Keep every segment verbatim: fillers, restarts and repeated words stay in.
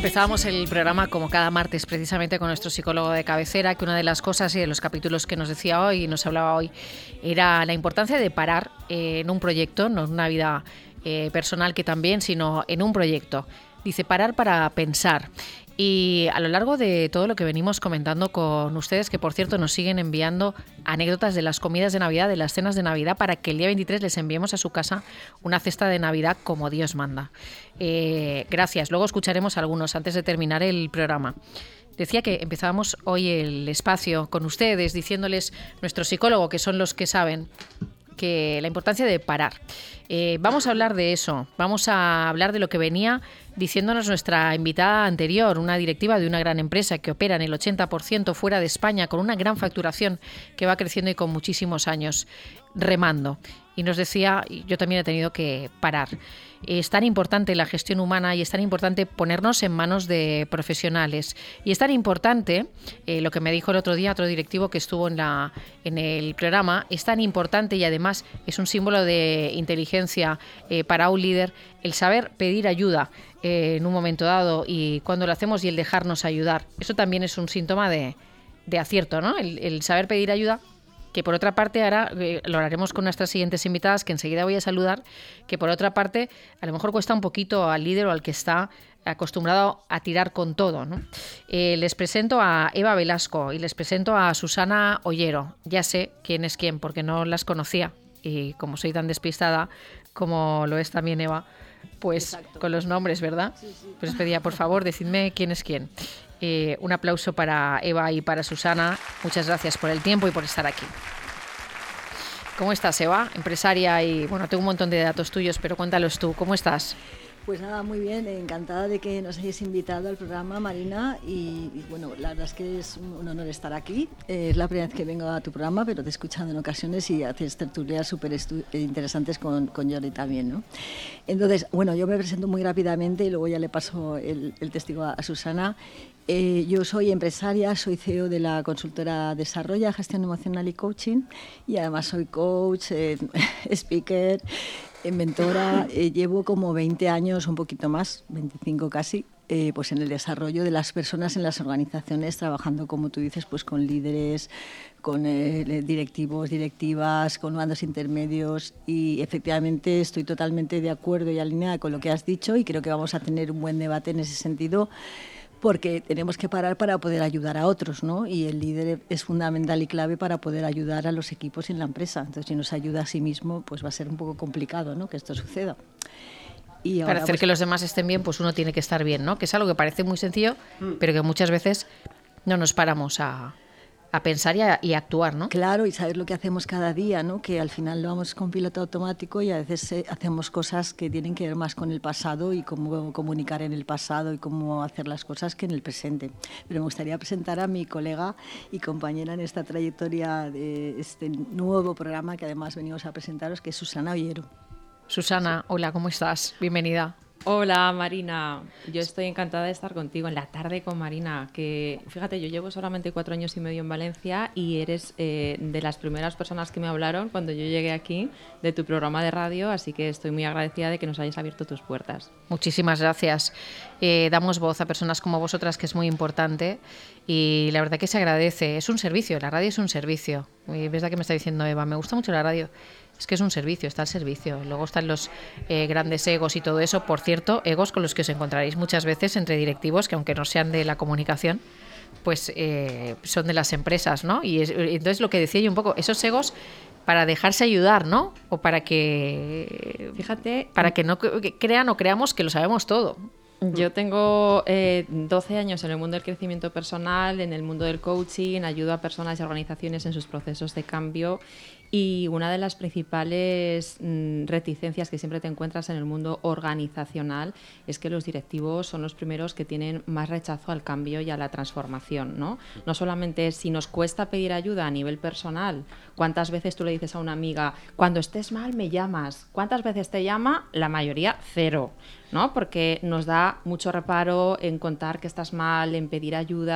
Empezábamos el programa como cada martes precisamente con nuestro psicólogo de cabecera, que una de las cosas y de los capítulos que nos decía hoy y nos hablaba hoy era la importancia de parar eh, en un proyecto, no en una vida eh, personal que también, sino en un proyecto. Dice parar para pensar. Y a lo largo de todo lo que venimos comentando con ustedes, que por cierto nos siguen enviando anécdotas de las comidas de Navidad, de las cenas de Navidad, para que el día veintitrés les enviemos a su casa una cesta de Navidad como Dios manda. Eh, gracias. Luego escucharemos algunos antes de terminar el programa. Decía que empezábamos hoy el espacio con ustedes diciéndoles, nuestro psicólogo, que son los que saben, que la importancia de parar. Eh, vamos a hablar de eso, vamos a hablar de lo que venía diciéndonos nuestra invitada anterior, una directiva de una gran empresa que opera en el ochenta por ciento fuera de España, con una gran facturación que va creciendo y con muchísimos años remando. Y nos decía, yo también he tenido que parar. Es tan importante la gestión humana y es tan importante ponernos en manos de profesionales. Y es tan importante, eh, lo que me dijo el otro día otro directivo que estuvo en, la, en el programa, es tan importante y además es un símbolo de inteligencia eh, para un líder, el saber pedir ayuda eh, en un momento dado y cuando lo hacemos y el dejarnos ayudar. Eso también es un síntoma de, de acierto, ¿no? El, el saber pedir ayuda, que por otra parte ahora eh, lo haremos con nuestras siguientes invitadas, que enseguida voy a saludar, que por otra parte a lo mejor cuesta un poquito al líder o al que está acostumbrado a tirar con todo, ¿no? Eh, les presento a Eva Velasco y les presento a Susana Ollero. Ya sé quién es quién, porque no las conocía y como soy tan despistada como lo es también Eva, pues exacto, con los nombres, ¿verdad? Sí, sí. Pues pedía, por favor, decidme quién es quién. Eh, un aplauso para Eva y para Susana. Muchas gracias por el tiempo y por estar aquí. ¿Cómo estás, Eva? Empresaria y, bueno, tengo un montón de datos tuyos, pero cuéntalos tú. ¿Cómo estás? Pues nada, muy bien, encantada de que nos hayáis invitado al programa, Marina, y, y bueno, la verdad es que es un honor estar aquí. Eh, es la primera vez que vengo a tu programa, pero te he escuchado en ocasiones y haces tertulias súper interesantes con, con Jordi también, ¿no? Entonces, bueno, yo me presento muy rápidamente y luego ya le paso el, el testigo a, a Susana. Eh, yo soy empresaria, soy C E O de la consultora Desarrolla, Gestión Emocional y Coaching, y además soy coach, eh, speaker, eh, mentora. Eh, llevo como veinte años, un poquito más, veinticinco casi, eh, pues en el desarrollo de las personas en las organizaciones, trabajando, como tú dices, pues con líderes, con eh, directivos, directivas, con mandos intermedios, y efectivamente estoy totalmente de acuerdo y alineada con lo que has dicho y creo que vamos a tener un buen debate en ese sentido, porque tenemos que parar para poder ayudar a otros, ¿no? Y el líder es fundamental y clave para poder ayudar a los equipos en la empresa. Entonces, si no se ayuda a sí mismo, pues va a ser un poco complicado, ¿no?, que esto suceda. Y ahora, para hacer pues, que los demás estén bien, pues uno tiene que estar bien, ¿no? Que es algo que parece muy sencillo, mm. pero que muchas veces no nos paramos a... a pensar y a, y a actuar, ¿no? Claro, y saber lo que hacemos cada día, ¿no? Que al final lo vamos con piloto automático y a veces eh, hacemos cosas que tienen que ver más con el pasado y cómo comunicar en el pasado y cómo hacer las cosas que en el presente. Pero me gustaría presentar a mi colega y compañera en esta trayectoria de este nuevo programa que además venimos a presentaros, que es Susana Ollero. Susana, hola, ¿cómo estás? Bienvenida. Hola, Marina, yo estoy encantada de estar contigo en la tarde con Marina, que fíjate, yo llevo solamente cuatro años y medio en Valencia y eres eh, de las primeras personas que me hablaron cuando yo llegué aquí de tu programa de radio, así que estoy muy agradecida de que nos hayas abierto tus puertas. Muchísimas gracias. Eh, damos voz a personas como vosotras, que es muy importante, y la verdad que se agradece. Es un servicio, la radio es un servicio. Y ves la que me está diciendo Eva, me gusta mucho la radio. Es que es un servicio, está al servicio. Luego están los eh, grandes egos y todo eso. Por cierto, egos con los que os encontraréis muchas veces entre directivos, que aunque no sean de la comunicación, pues eh, son de las empresas, ¿no? Y es, entonces lo que decía yo un poco, esos egos para dejarse ayudar, ¿no? O para que, fíjate, para que no crean o creamos que lo sabemos todo. Yo tengo eh, doce años en el mundo del crecimiento personal, en el mundo del coaching, ayudo a personas y organizaciones en sus procesos de cambio, y una de las principales mmm, reticencias que siempre te encuentras en el mundo organizacional es que los directivos son los primeros que tienen más rechazo al cambio y a la transformación, ¿no? No solamente si nos cuesta pedir ayuda a nivel personal, ¿cuántas veces tú le dices a una amiga, cuando estés mal me llamas? ¿Cuántas veces te llama? La mayoría, cero, ¿no? Porque nos da mucho reparo en contar que estás mal, en pedir ayuda.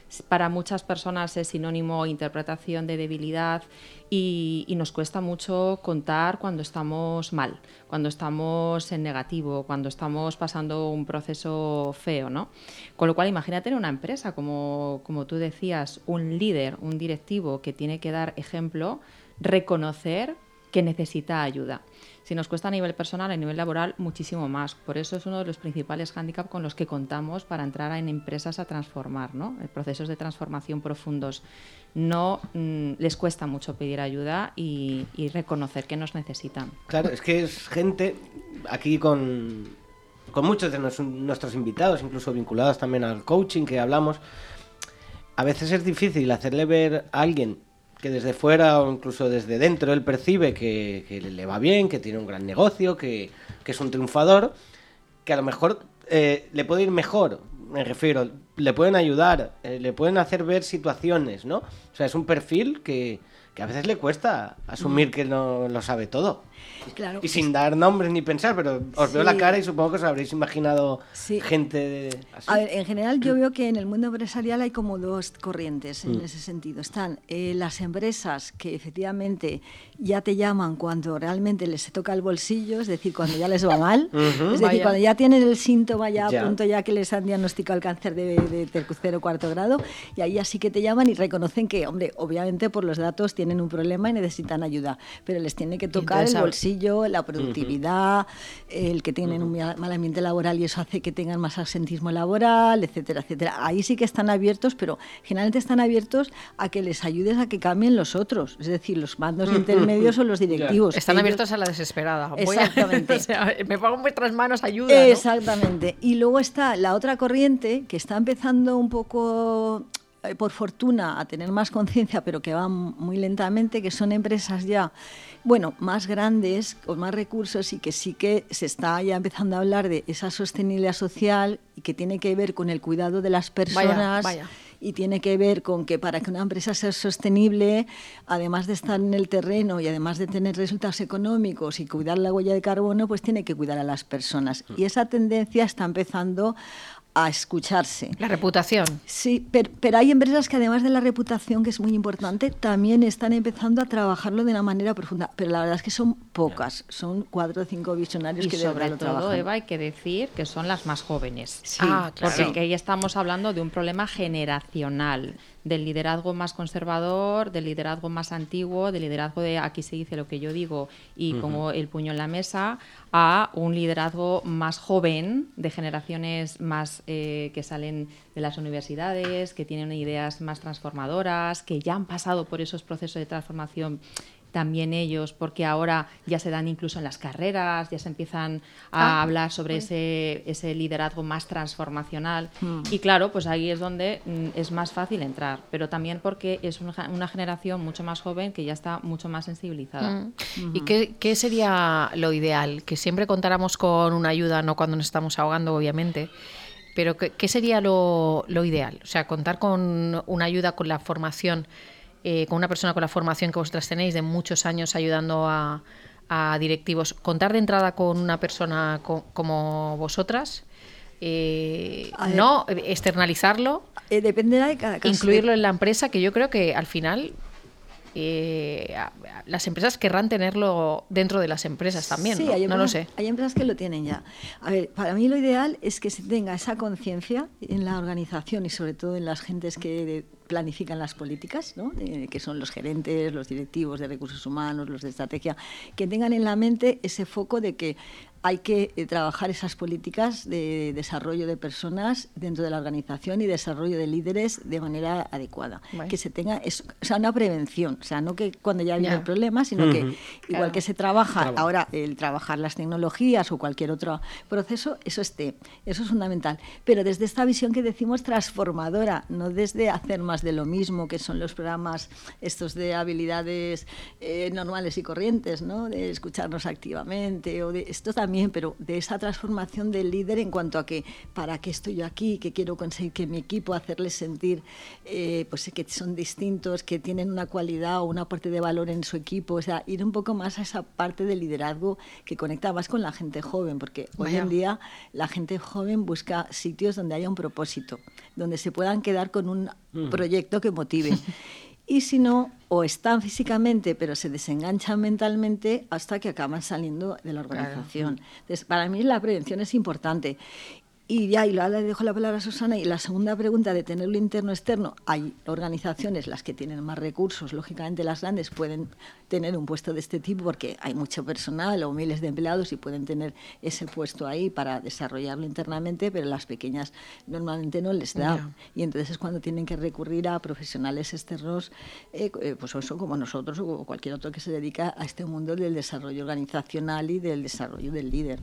para muchas personas es sinónimo o interpretación de debilidad y, y nos cuesta mucho contar cuando estamos mal, cuando estamos en negativo, cuando estamos pasando un proceso feo, ¿no? Con lo cual, imagínate en una empresa, como, como tú decías, un líder, un directivo que tiene que dar ejemplo, reconocer que necesita ayuda. Si nos cuesta a nivel personal, a nivel laboral, muchísimo más. Por eso es uno de los principales hándicaps con los que contamos para entrar en empresas a transformar, ¿no? En procesos de transformación profundos. No mmm, les cuesta mucho pedir ayuda y, y reconocer que nos necesitan. Claro, es que es gente aquí con, con muchos de nos, nuestros invitados, incluso vinculados también al coaching que hablamos. A veces es difícil hacerle ver a alguien que desde fuera o incluso desde dentro él percibe que, que le va bien, que tiene un gran negocio, que, que es un triunfador, que a lo mejor eh, le puede ir mejor, me refiero, le pueden ayudar, eh, le pueden hacer ver situaciones, ¿no? O sea, es un perfil que, que a veces le cuesta asumir que no lo sabe todo. Claro, y sin dar nombres ni pensar, pero os sí. veo la cara y supongo que os habréis imaginado sí. gente de, así. A ver, en general yo veo que en el mundo empresarial hay como dos corrientes en mm. ese sentido. Están eh, las empresas que efectivamente ya te llaman cuando realmente les toca el bolsillo, es decir, cuando ya les va mal, uh-huh. es decir, Vaya. cuando ya tienen el síntoma ya, ya a punto ya que les han diagnosticado el cáncer de, de tercero o cuarto grado, y ahí así que te llaman y reconocen que, hombre, obviamente por los datos tienen un problema y necesitan ayuda, pero les tiene que tocar Entonces, el bolsillo, la productividad, uh-huh. el que tienen uh-huh. un mal ambiente laboral y eso hace que tengan más absentismo laboral, etcétera, etcétera. Ahí sí que están abiertos, pero generalmente están abiertos a que les ayudes a que cambien los otros, es decir, los mandos intermedios o los directivos. Están Ellos... abiertos a la desesperada. Exactamente. Voy a... o sea, me pongo en vuestras manos, ayuda, ¿no? Exactamente. Y luego está la otra corriente que está empezando un poco, eh, por fortuna, a tener más conciencia, pero que va muy lentamente, que son empresas ya, bueno, más grandes, con más recursos y que sí que se está ya empezando a hablar de esa sostenibilidad social y que tiene que ver con el cuidado de las personas. Vaya, vaya. Y tiene que ver con que para que una empresa sea sostenible, además de estar en el terreno y además de tener resultados económicos y cuidar la huella de carbono, pues tiene que cuidar a las personas. Y esa tendencia está empezando a escucharse. La reputación. Sí, pero, pero hay empresas que además de la reputación, que es muy importante, también están empezando a trabajarlo de una manera profunda. Pero la verdad es que son pocas, son cuatro o cinco visionarios y que de verdad lo trabajan. Y sobre todo, Eva, hay que decir que son las más jóvenes. Sí, ah, claro. Porque ahí estamos hablando de un problema generacional, del liderazgo más conservador, del liderazgo más antiguo, del liderazgo de aquí se dice lo que yo digo y uh-huh. pongo el puño en la mesa, a un liderazgo más joven, de generaciones más eh, que salen de las universidades, que tienen ideas más transformadoras, que ya han pasado por esos procesos de transformación también ellos, porque ahora ya se dan incluso en las carreras, ya se empiezan a ah, hablar sobre sí. ese, ese liderazgo más transformacional. Mm. Y claro, pues ahí es donde mm, es más fácil entrar, pero también porque es una, una generación mucho más joven que ya está mucho más sensibilizada. Mm. Uh-huh. ¿Y qué, qué sería lo ideal? Que siempre contáramos con una ayuda, no cuando nos estamos ahogando, obviamente, pero ¿qué, qué sería lo, lo ideal? O sea, contar con una ayuda, con la formación, Eh, con una persona con la formación que vosotras tenéis de muchos años ayudando a, a directivos, contar de entrada con una persona co- como vosotras, eh, no externalizarlo, eh, dependerá de cada caso, incluirlo en la empresa, que yo creo que al final eh, las empresas querrán tenerlo dentro de las empresas también, sí, ¿no? Hay empresas, no lo sé. Hay empresas que lo tienen ya. A ver, para mí lo ideal es que se tenga esa conciencia en la organización y sobre todo en las gentes que planifican las políticas, ¿no? Eh, que son los gerentes, los directivos de recursos humanos, los de estrategia, que tengan en la mente ese foco de que hay que eh, trabajar esas políticas de desarrollo de personas dentro de la organización y desarrollo de líderes de manera adecuada. Vale. Que se tenga, es, o sea, una prevención, o sea, no que cuando ya viene yeah. el problema, sino uh-huh. que igual claro. que se trabaja Trabajo. ahora el trabajar las tecnologías o cualquier otro proceso, eso esté, eso es fundamental. Pero desde esta visión que decimos transformadora, no desde hacer más de lo mismo, que son los programas estos de habilidades eh, normales y corrientes, ¿no? De escucharnos activamente, o de esto también, pero de esa transformación del líder en cuanto a que para qué estoy yo aquí, que quiero conseguir que mi equipo, hacerles sentir eh, pues que son distintos, que tienen una cualidad o un aporte de valor en su equipo, o sea, ir un poco más a esa parte del liderazgo que conecta más con la gente joven, porque Vaya. hoy en día la gente joven busca sitios donde haya un propósito, donde se puedan quedar con un mm. proyecto que motive. Y si no, o están físicamente, pero se desenganchan mentalmente hasta que acaban saliendo de la organización. Claro. Entonces, para mí la prevención es importante. Y ya, y ahora le dejo la palabra a Susana. Y la segunda pregunta de tenerlo interno externo, hay organizaciones, las que tienen más recursos, lógicamente las grandes pueden tener un puesto de este tipo porque hay mucho personal o miles de empleados y pueden tener ese puesto ahí para desarrollarlo internamente, pero las pequeñas normalmente no les da. Yeah. Y entonces es cuando tienen que recurrir a profesionales externos, eh, pues eso, como nosotros o cualquier otro que se dedica a este mundo del desarrollo organizacional y del desarrollo del líder.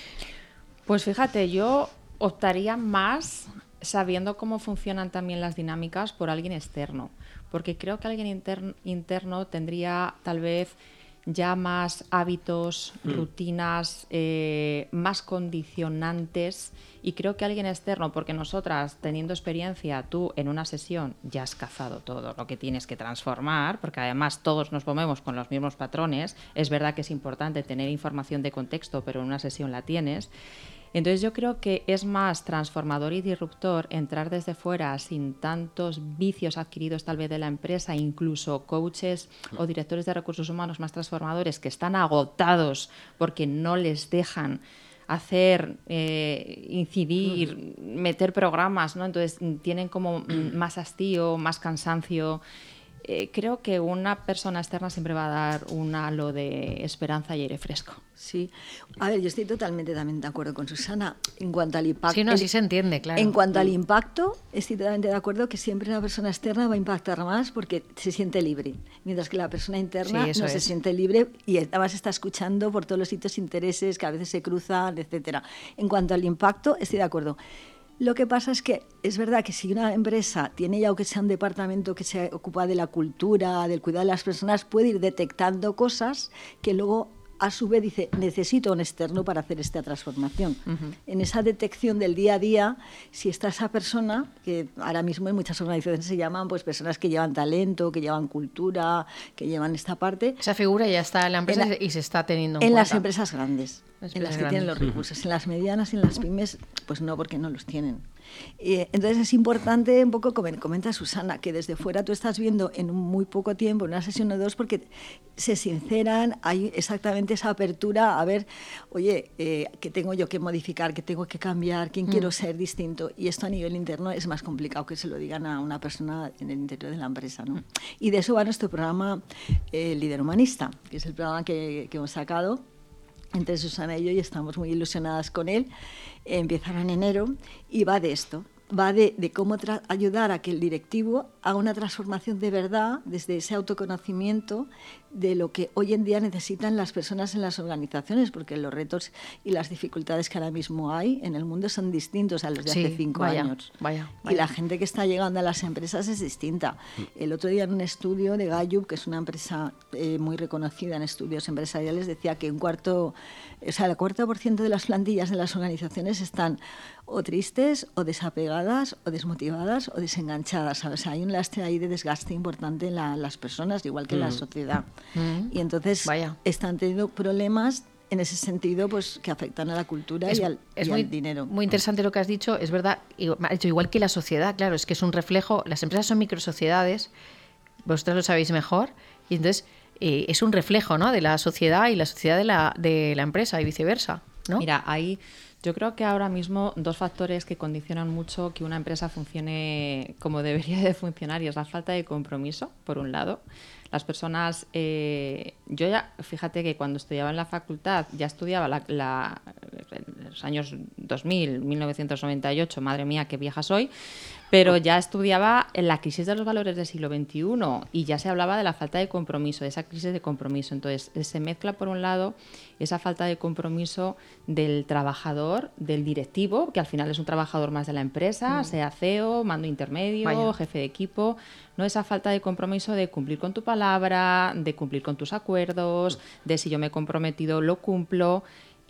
Pues fíjate, yo optaría más, sabiendo cómo funcionan también las dinámicas, por alguien externo, porque creo que alguien interno, interno tendría tal vez ya más hábitos, mm. rutinas, eh, más condicionantes, y creo que alguien externo, porque nosotras, teniendo experiencia, tú en una sesión ya has cazado todo lo que tienes que transformar, porque además todos nos movemos con los mismos patrones, es verdad que es importante tener información de contexto, pero en una sesión la tienes. Entonces yo creo que es más transformador y disruptor entrar desde fuera sin tantos vicios adquiridos tal vez de la empresa, incluso coaches o directores de recursos humanos más transformadores que están agotados porque no les dejan hacer, eh, incidir, meter programas, ¿no? Entonces tienen como más hastío, más cansancio. Eh, creo que una persona externa siempre va a dar un halo de esperanza y aire fresco. Sí. A ver, yo estoy totalmente también de acuerdo con Susana en cuanto al impacto. Sí, no, así se entiende, claro. En cuanto al impacto, estoy totalmente de acuerdo que siempre una persona externa va a impactar más porque se siente libre, mientras que la persona interna sí, no es. se siente libre y además está escuchando por todos los sitios intereses que a veces se cruzan, etcétera. En cuanto al impacto, estoy de acuerdo. Lo que pasa es que es verdad que si una empresa tiene ya aunque sea un departamento que se ocupa de la cultura, del cuidado de las personas, puede ir detectando cosas que luego a su vez dice, necesito un externo para hacer esta transformación. Uh-huh. En esa detección del día a día, si está esa persona, que ahora mismo en muchas organizaciones se llaman pues personas que llevan talento, que llevan cultura, que llevan esta parte. Esa figura ya está en la empresa en la, y se está teniendo en, en cuenta. las empresas grandes, las en las que grandes. Tienen los recursos. En las medianas y en las pymes, pues no, porque no los tienen. Eh, entonces es importante, un poco como comenta Susana, que desde fuera tú estás viendo en un muy poco tiempo, en una sesión o dos, porque se sinceran, hay exactamente esa apertura a ver, oye, eh, ¿qué tengo yo que modificar? ¿Qué tengo que cambiar? ¿Quién mm. quiero ser distinto? Y esto a nivel interno es más complicado que se lo digan a una persona en el interior de la empresa, ¿no? Y de eso va nuestro programa eh, Líder Humanista, que es el programa que, que hemos sacado entre Susana y yo, y estamos muy ilusionadas con él. Empezaron en enero y va de esto, va de, de cómo tra- ayudar a que el directivo haga una transformación de verdad desde ese autoconocimiento de lo que hoy en día necesitan las personas en las organizaciones, porque los retos y las dificultades que ahora mismo hay en el mundo son distintos a los de sí, hace cinco vaya, años. Vaya, vaya. Y la gente que está llegando a las empresas es distinta. El otro día en un estudio de Gallup, que es una empresa eh, muy reconocida en estudios empresariales, decía que un cuarto, o sea, el cuarenta por ciento de las plantillas de las organizaciones están o tristes, o desapegadas, o desmotivadas, o desenganchadas. O sea, hay un lastre ahí de desgaste importante en la, las personas, igual que en mm. la sociedad. Mm. Y entonces Vaya. están teniendo problemas en ese sentido, pues que afectan a la cultura es, y, al, es y muy, al dinero. Muy interesante lo que has dicho, es verdad, igual que la sociedad, claro, es que es un reflejo, las empresas son microsociedades, vosotros lo sabéis mejor, y entonces eh, es un reflejo, ¿no?, de la sociedad y la sociedad de la, de la empresa y viceversa, ¿no? Mira, ahí yo creo que ahora mismo dos factores que condicionan mucho que una empresa funcione como debería de funcionar, y es la falta de compromiso, por un lado. Las personas, eh, yo ya, fíjate que cuando estudiaba en la facultad, ya estudiaba la, la, en los años dos mil, mil novecientos noventa y ocho, madre mía, qué vieja soy, pero ya estudiaba en la crisis de los valores del siglo veintiuno y ya se hablaba de la falta de compromiso, de esa crisis de compromiso. Entonces se mezcla, por un lado, esa falta de compromiso del trabajador, del directivo, que al final es un trabajador más de la empresa, mm. sea C E O, mando intermedio, Vaya. jefe de equipo, no esa falta de compromiso de cumplir con tu palabra, de cumplir con tus acuerdos, de si yo me he comprometido lo cumplo,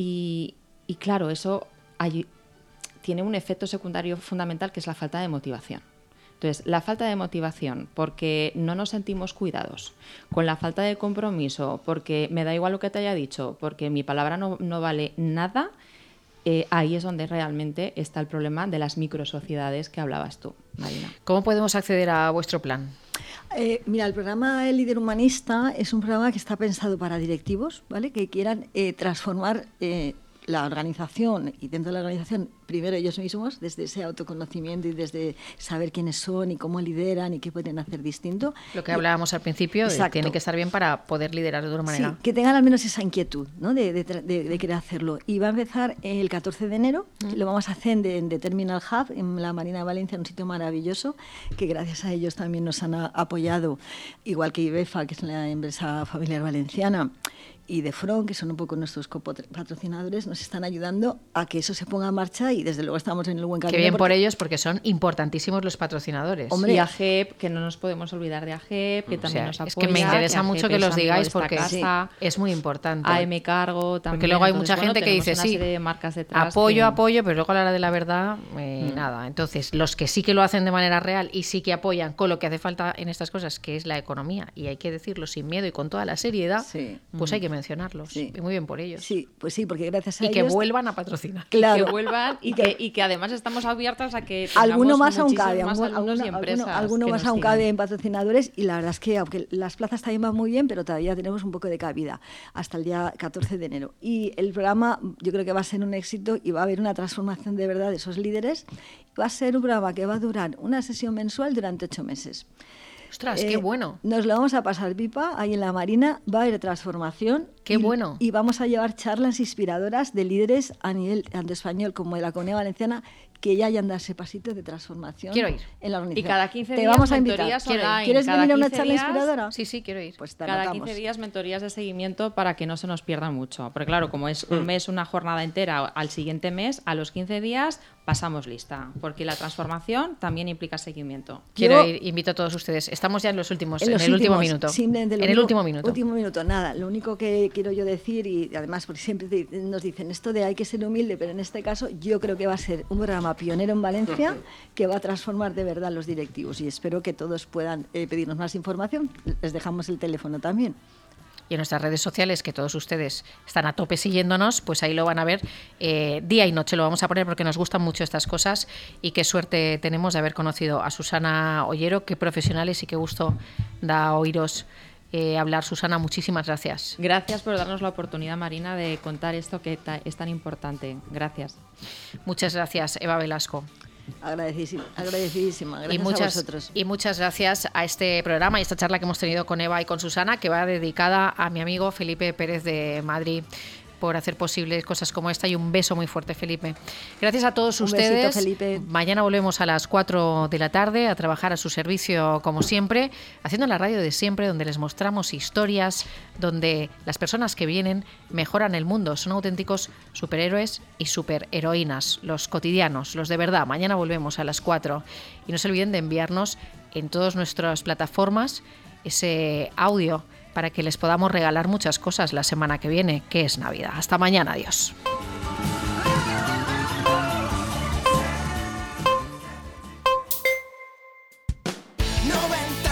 y, y claro, eso hay, tiene un efecto secundario fundamental, que es la falta de motivación. Entonces, la falta de motivación porque no nos sentimos cuidados, con la falta de compromiso porque me da igual lo que te haya dicho, porque mi palabra no, no vale nada, eh, ahí es donde realmente está el problema de las microsociedades que hablabas tú, Marina. ¿Cómo podemos acceder a vuestro plan? Eh, mira, el programa El Líder Humanista es un programa que está pensado para directivos, ¿vale? Que quieran eh, transformar eh, la organización, y dentro de la organización primero ellos mismos, desde ese autoconocimiento y desde saber quiénes son y cómo lideran y qué pueden hacer distinto. Lo que hablábamos al principio, de, tiene que estar bien para poder liderar de otra manera. Sí, que tengan al menos esa inquietud, ¿no? de, de, de, de querer hacerlo. Y va a empezar el catorce de enero, mm. lo vamos a hacer en, de, en The Terminal Hub, en la Marina de Valencia, un sitio maravilloso, que gracias a ellos también nos han a, apoyado, igual que IBEFA, que es la empresa familiar valenciana, y de Front, que son un poco nuestros patrocinadores, nos están ayudando a que eso se ponga en marcha y desde luego estamos en el buen camino. Qué bien porque... por ellos, porque son importantísimos los patrocinadores. Hombre, y A G E P, que no nos podemos olvidar de A G E P, que también o sea, nos apoya. Es que me interesa que mucho que los digáis porque casa, es muy importante. A M Cargo también. Porque luego hay Entonces, mucha bueno, gente que dice, sí, de marcas detrás apoyo, que... apoyo, pero luego a la hora de la verdad, eh, mm. nada. Entonces, los que sí que lo hacen de manera real y sí que apoyan con lo que hace falta en estas cosas, que es la economía, y hay que decirlo sin miedo y con toda la seriedad, sí. pues mm. hay que mencionarlos. Sí. Y muy bien por ellos. Sí, pues sí, porque gracias a y ellos... Y que vuelvan a patrocinar. Claro. Que vuelvan y que, y que además estamos abiertas a que alguno más aún cabe, más alguno, y empresas alguno, alguno más aún cabe en patrocinadores, y la verdad es que aunque las plazas también van muy bien, pero todavía tenemos un poco de cabida hasta el día catorce de enero. Y el programa yo creo que va a ser un éxito y va a haber una transformación de verdad de esos líderes. Va a ser un programa que va a durar una sesión mensual durante ocho meses. ¡Ostras, eh, qué bueno! Nos lo vamos a pasar pipa, ahí en la Marina va a haber transformación. ¡Qué y, bueno! Y vamos a llevar charlas inspiradoras de líderes a nivel tanto español como de la Comunidad Valenciana que ya hayan dado ese pasito de transformación. Quiero ir. En la organización. Y cada quince Te días vamos a invitar. Online. ¿Quieres cada venir a una quince charla días, inspiradora? Sí, sí, quiero ir. Pues cada anotamos. quince días mentorías de seguimiento para que no se nos pierdan mucho. Porque claro, como es un mes, una jornada entera, al siguiente mes, a los quince días, pasamos lista. Porque la transformación también implica seguimiento. Quiero Yo, ir, invito a todos ustedes. Estamos ya en los últimos, en, en los el últimos, último minuto. En único, el último minuto. Último minuto, nada. Lo único que quiero yo decir, y además porque siempre nos dicen esto de hay que ser humilde, pero en este caso yo creo que va a ser un programa pionero en Valencia que va a transformar de verdad los directivos, y espero que todos puedan eh, pedirnos más información. Les dejamos el teléfono también. Y en nuestras redes sociales, que todos ustedes están a tope siguiéndonos, pues ahí lo van a ver eh, día y noche. Lo vamos a poner porque nos gustan mucho estas cosas, y qué suerte tenemos de haber conocido a Susana Ollero. Qué profesionales y qué gusto da oíros eh, hablar. Susana, muchísimas gracias. Gracias por darnos la oportunidad, Marina, de contar esto que ta- es tan importante. Gracias. Muchas gracias, Eva Velasco. Agradecidísima, agradecidísima. Gracias y muchas, a vosotros. Y muchas gracias a este programa y esta charla que hemos tenido con Eva y con Susana, que va dedicada a mi amigo Felipe Pérez de Madrid, por hacer posibles cosas como esta, y un beso muy fuerte, Felipe. Gracias a todos un ustedes. Besito, Felipe. Mañana volvemos a las cuatro de la tarde a trabajar a su servicio como siempre, haciendo la radio de siempre, donde les mostramos historias, donde las personas que vienen mejoran el mundo, son auténticos superhéroes y superheroínas, los cotidianos, los de verdad. Mañana volvemos a las cuatro, y no se olviden de enviarnos en todas nuestras plataformas ese audio para que les podamos regalar muchas cosas la semana que viene, que es Navidad. Hasta mañana, adiós. noventa